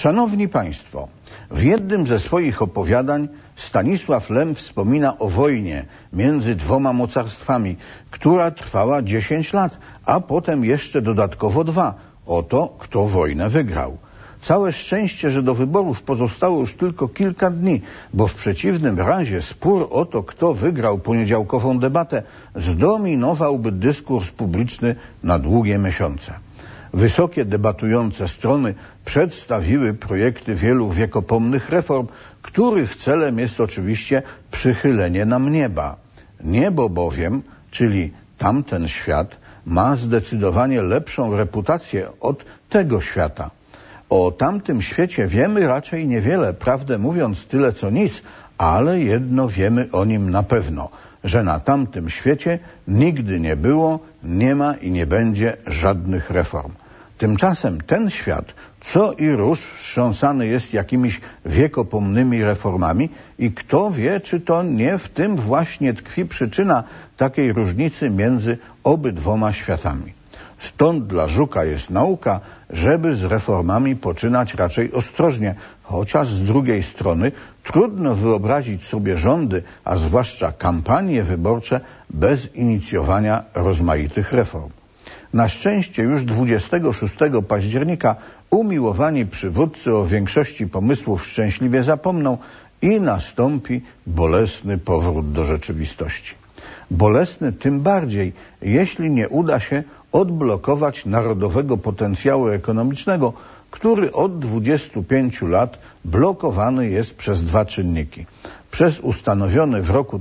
Szanowni Państwo, w jednym ze swoich opowiadań Stanisław Lem wspomina o wojnie między dwoma mocarstwami, która trwała 10 lat, a potem jeszcze dodatkowo 2. O to, kto wojnę wygrał. Całe szczęście, że do wyborów pozostało już tylko kilka dni, bo w przeciwnym razie spór o to, kto wygrał poniedziałkową debatę, zdominowałby dyskurs publiczny na długie miesiące. Wysokie debatujące strony przedstawiły projekty wielu wiekopomnych reform, których celem jest oczywiście przychylenie nam nieba. Niebo bowiem, czyli tamten świat, ma zdecydowanie lepszą reputację od tego świata. O tamtym świecie wiemy raczej niewiele, prawdę mówiąc tyle co nic, ale jedno wiemy o nim na pewno, że na tamtym świecie nigdy nie było, nie ma i nie będzie żadnych reform. Tymczasem ten świat co i róż wstrząsany jest jakimiś wiekopomnymi reformami i kto wie, czy to nie w tym właśnie tkwi przyczyna takiej różnicy między obydwoma światami. Stąd dla Żuka jest nauka, żeby z reformami poczynać raczej ostrożnie, chociaż z drugiej strony trudno wyobrazić sobie rządy, a zwłaszcza kampanie wyborcze bez inicjowania rozmaitych reform. Na szczęście już 26 października umiłowani przywódcy o większości pomysłów szczęśliwie zapomną i nastąpi bolesny powrót do rzeczywistości. Bolesny tym bardziej, jeśli nie uda się odblokować narodowego potencjału ekonomicznego, który od 25 lat blokowany jest przez 2 czynniki. Przez ustanowiony w roku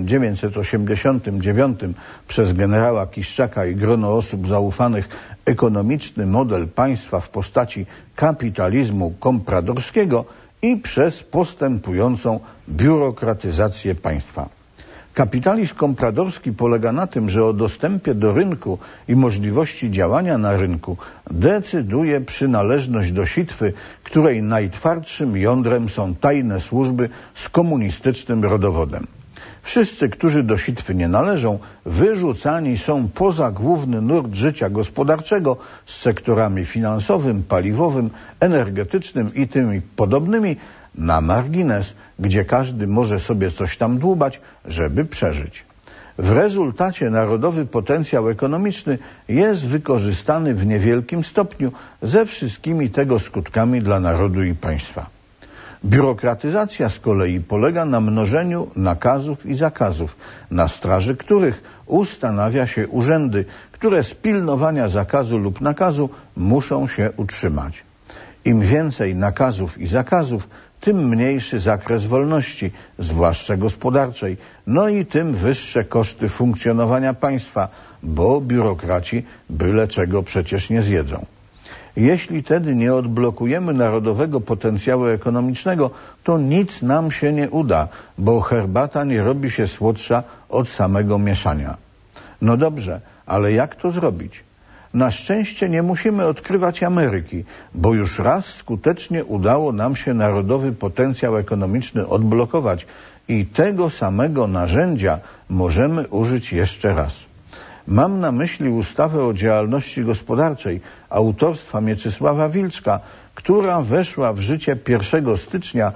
1989 przez generała Kiszczaka i grono osób zaufanych ekonomiczny model państwa w postaci kapitalizmu kompradorskiego i przez postępującą biurokratyzację państwa. Kapitalizm kompradorski polega na tym, że o dostępie do rynku i możliwości działania na rynku decyduje przynależność do sitwy, której najtwardszym jądrem są tajne służby z komunistycznym rodowodem. Wszyscy, którzy do sitwy nie należą, wyrzucani są poza główny nurt życia gospodarczego z sektorami finansowym, paliwowym, energetycznym i tymi podobnymi, na margines, gdzie każdy może sobie coś tam dłubać, żeby przeżyć. W rezultacie narodowy potencjał ekonomiczny jest wykorzystany w niewielkim stopniu ze wszystkimi tego skutkami dla narodu i państwa. Biurokratyzacja z kolei polega na mnożeniu nakazów i zakazów, na straży których ustanawia się urzędy, które z pilnowania zakazu lub nakazu muszą się utrzymać. Im więcej nakazów i zakazów, tym mniejszy zakres wolności, zwłaszcza gospodarczej, no i tym wyższe koszty funkcjonowania państwa, bo biurokraci byle czego przecież nie zjedzą. Jeśli tedy nie odblokujemy narodowego potencjału ekonomicznego, to nic nam się nie uda, bo herbata nie robi się słodsza od samego mieszania. No dobrze, ale jak to zrobić? Na szczęście nie musimy odkrywać Ameryki, bo już raz skutecznie udało nam się narodowy potencjał ekonomiczny odblokować i tego samego narzędzia możemy użyć jeszcze raz. Mam na myśli ustawę o działalności gospodarczej autorstwa Mieczysława Wilczka, która weszła w życie 1 stycznia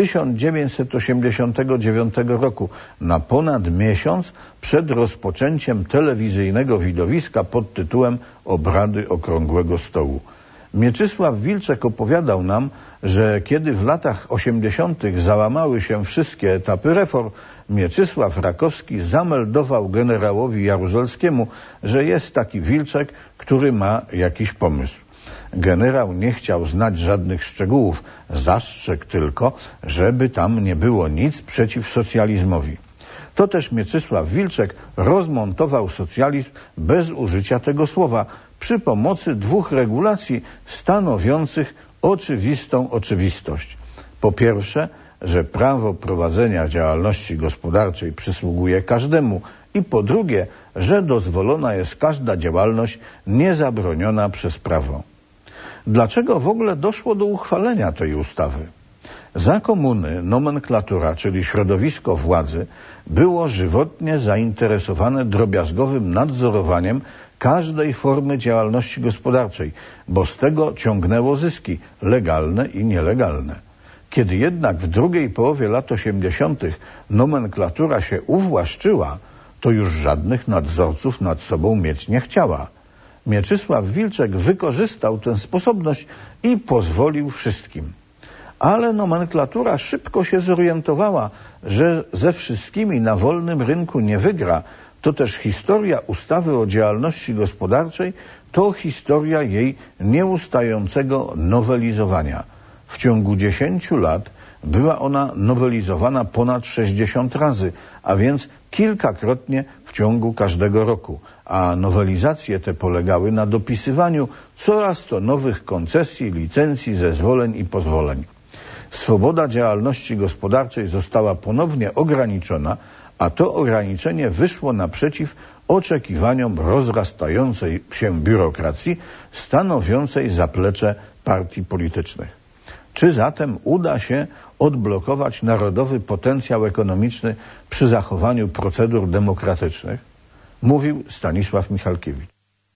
1989 roku, na ponad miesiąc przed rozpoczęciem telewizyjnego widowiska pod tytułem Obrady Okrągłego Stołu. Mieczysław Wilczek opowiadał nam, że kiedy w latach 80. załamały się wszystkie etapy reform, Mieczysław Rakowski zameldował generałowi Jaruzelskiemu, że jest taki Wilczek, który ma jakiś pomysł. Generał nie chciał znać żadnych szczegółów, zastrzegł tylko, żeby tam nie było nic przeciw socjalizmowi. To też Mieczysław Wilczek rozmontował socjalizm bez użycia tego słowa, przy pomocy 2 regulacji stanowiących oczywistą oczywistość. Po pierwsze, że prawo prowadzenia działalności gospodarczej przysługuje każdemu i po drugie, że dozwolona jest każda działalność niezabroniona przez prawo. Dlaczego w ogóle doszło do uchwalenia tej ustawy? Za komuny nomenklatura, czyli środowisko władzy, było żywotnie zainteresowane drobiazgowym nadzorowaniem każdej formy działalności gospodarczej, bo z tego ciągnęło zyski legalne i nielegalne. Kiedy jednak w drugiej połowie lat 80. nomenklatura się uwłaszczyła, to już żadnych nadzorców nad sobą mieć nie chciała. Mieczysław Wilczek wykorzystał tę sposobność i pozwolił wszystkim. Ale nomenklatura szybko się zorientowała, że ze wszystkimi na wolnym rynku nie wygra. To też historia ustawy o działalności gospodarczej to historia jej nieustającego nowelizowania. W ciągu 10 lat była ona nowelizowana ponad 60 razy, a więc kilkakrotnie w ciągu każdego roku. A nowelizacje te polegały na dopisywaniu coraz to nowych koncesji, licencji, zezwoleń i pozwoleń. Swoboda działalności gospodarczej została ponownie ograniczona, a to ograniczenie wyszło naprzeciw oczekiwaniom rozrastającej się biurokracji stanowiącej zaplecze partii politycznych. Czy zatem uda się odblokować narodowy potencjał ekonomiczny przy zachowaniu procedur demokratycznych? Mówił Stanisław Michalkiewicz.